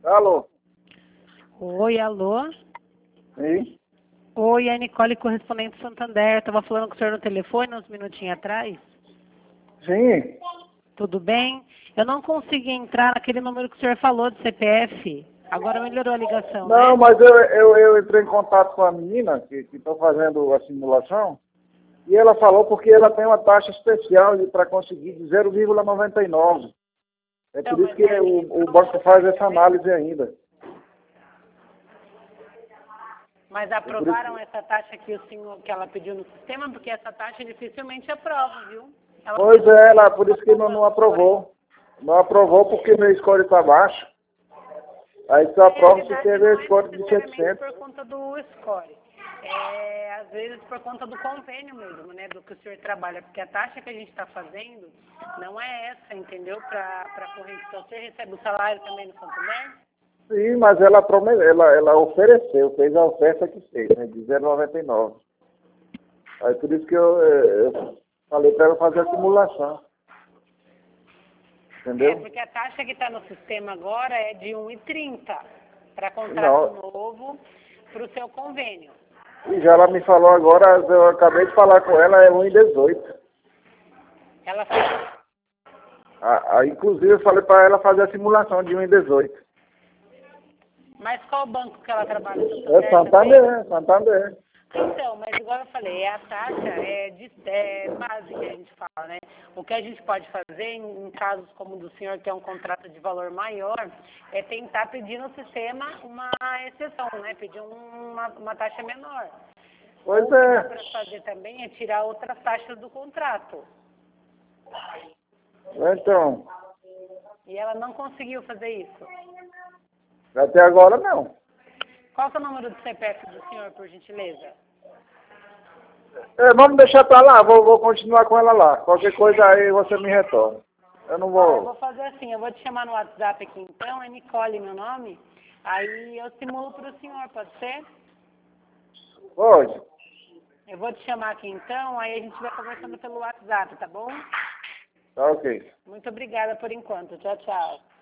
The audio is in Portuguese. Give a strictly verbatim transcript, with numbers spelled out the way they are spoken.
Alô? Oi, alô? Sim? Oi, é a Nicole, correspondente Santander. Estava falando com o senhor no telefone uns minutinhos atrás. Sim? Tudo bem? Eu não consegui entrar naquele número que o senhor falou de C P F. Agora melhorou a ligação, Não, né? mas eu, eu, eu entrei em contato com a menina que está fazendo a simulação e ela falou porque ela tem uma taxa especial para conseguir de zero vírgula noventa e nove. É Então, por isso mas que aí o, o não banco faz essa né? análise ainda. Mas É por aprovaram isso... essa taxa que, o senhor, que ela pediu no sistema, porque essa taxa dificilmente aprova, viu? Ela Pois é, ela, por isso que não, não aprovou. Não aprovou porque meu score está baixo. Aí só Na aprova se realidade, teve não o é score de necessariamente setecentos. por conta do score. É, às vezes por conta do convênio mesmo, né? Do que o senhor trabalha. Porque a taxa que a gente está fazendo não é essa, entendeu? Para a corrente. Então, você recebe o salário também no Santander? Sim, mas ela, prome- ela, ela ofereceu, fez a oferta que fez, né, de zero vírgula noventa e nove. Aí por isso que eu, eh, eu falei para ela fazer a simulação. É, Entendeu? porque a taxa que está no sistema agora é de um e trinta para contrato Não. novo para o seu convênio. E já ela me falou agora, eu acabei de falar com ela, é um e dezoito. Ela fez. Ah, ah, inclusive eu falei para ela fazer a simulação de um e dezoito. Mas qual banco que ela trabalha? É Santander também? Santander, Santander. Então, mas igual eu falei, a taxa é, de, é base que a gente fala, né? O que a gente pode fazer em, em casos como o do senhor, que é um contrato de valor maior, é tentar pedir no sistema uma exceção, né? Pedir uma, uma taxa menor. Pois Ou o que dá é. para fazer também é tirar outras taxas do contrato. Então, E ela não conseguiu fazer isso. até agora não. Qual que é o número do C P F do senhor, por gentileza? É, vamos deixar para lá, vou, vou continuar com ela lá. Qualquer coisa aí você me retorna. Eu não Ó, eu vou vou... fazer assim, eu vou te chamar no WhatsApp aqui então, é Nicole meu nome, aí eu simulo para o senhor, pode ser? Pode. Eu vou te chamar aqui então, aí a gente vai conversando pelo WhatsApp, tá bom? Tá ok. Muito obrigada por enquanto, tchau, tchau.